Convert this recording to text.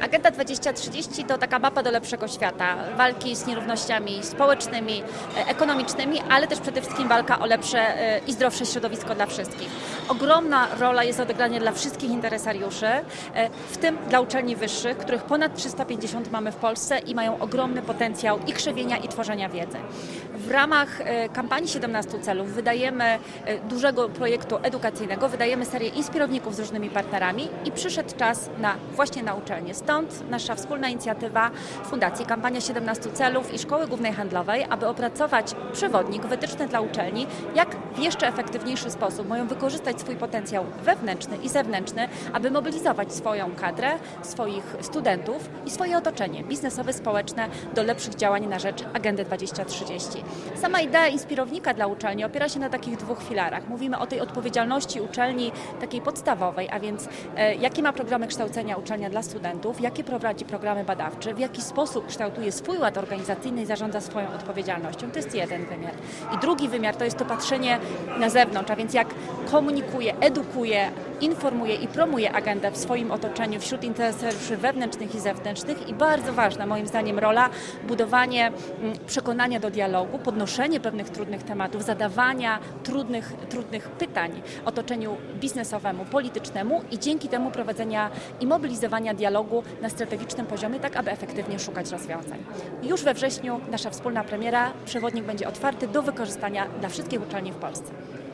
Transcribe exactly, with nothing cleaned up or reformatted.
Agenda dwadzieścia trzydzieści to taka mapa do lepszego świata, walki z nierównościami społecznymi, ekonomicznymi, ale też przede wszystkim walka o lepsze i zdrowsze środowisko dla wszystkich. Ogromna rola jest odegrana dla wszystkich interesariuszy, w tym dla uczelni wyższych, których ponad trzysta pięćdziesiąt mamy w Polsce i mają ogromny potencjał i krzewienia, i tworzenia wiedzy. W ramach kampanii siedemnastu celów wydajemy dużego projektu edukacyjnego, wydajemy serię inspirowników z różnymi partnerami i przyszedł czas na właśnie na uczelnie. Stąd nasza wspólna inicjatywa Fundacji Kampania siedemnastu celów i Szkoły Głównej Handlowej, aby opracować przewodnik wytyczny dla uczelni, jak w jeszcze efektywniejszy sposób mają wykorzystać swój potencjał wewnętrzny i zewnętrzny, aby mobilizować swoją kadrę, swoich studentów i swoje otoczenie biznesowe, społeczne do lepszych działań na rzecz Agendy dwadzieścia trzydzieści. Sama idea inspirownika dla uczelni opiera się na takich dwóch filarach. Mówimy o tej odpowiedzialności uczelni takiej podstawowej, a więc e, jakie ma programy kształcenia uczelnia dla studentów, jakie prowadzi programy badawcze, w jaki sposób kształtuje swój ład organizacyjny i zarządza swoją odpowiedzialnocją. To jest jeden wymiar. I drugi wymiar to jest to patrzenie na zewnątrz, a więc jak komunikuje, edukuje, informuje i promuje agendę w swoim otoczeniu wśród interesariuszy wewnętrznych i zewnętrznych i bardzo ważna moim zdaniem rola budowanie przekonania do dialogu, podnoszenie pewnych trudnych tematów, zadawania trudnych, trudnych pytań otoczeniu biznesowemu, politycznemu i dzięki temu prowadzenia i mobilizowania dialogu na strategicznym poziomie, tak aby efektywnie szukać rozwiązań. Już we wrześniu nasza wspólna premiera, przewodnik będzie otwarty do wykorzystania dla wszystkich uczelni w Polsce.